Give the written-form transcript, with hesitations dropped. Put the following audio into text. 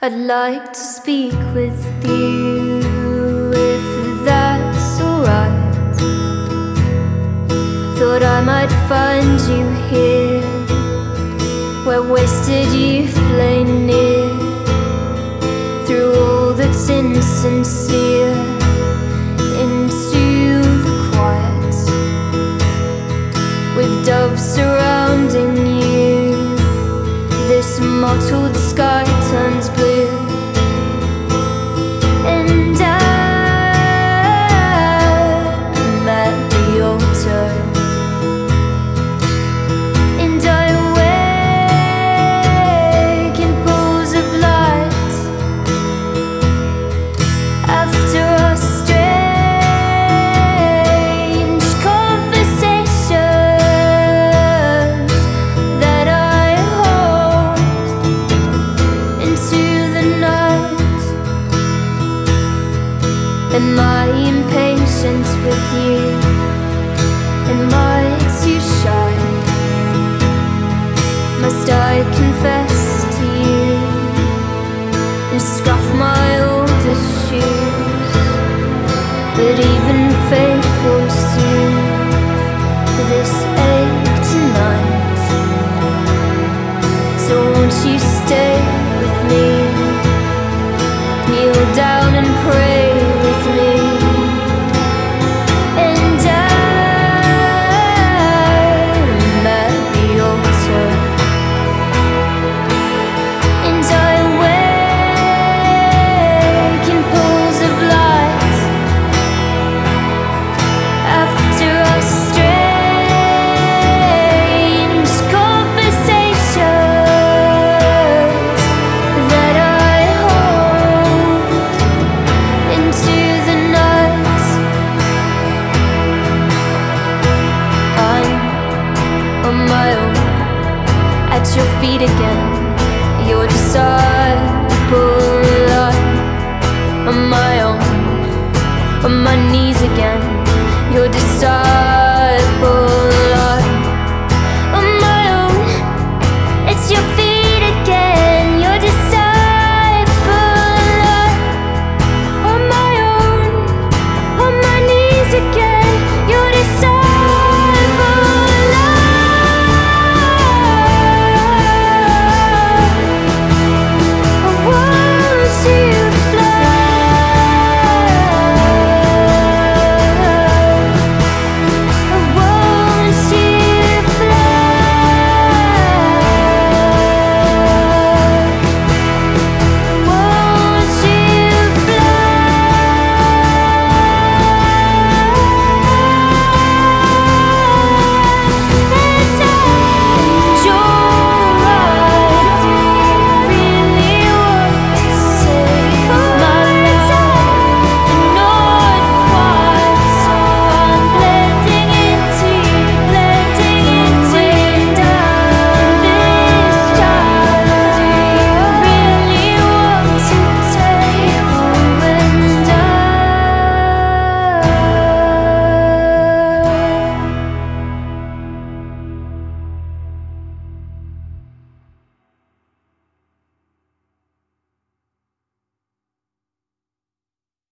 I'd like to speak with you, if that's alright. Thought I might find you here, where wasted youth lay near, through all that's insincere, into the quiet, with doves surrounding you. This mottled sky turns blue, and I'm at the altar, and I wake in pools of light after our strange conversations that I into the night. Am I impatient with you? Am I too shy? Must I confess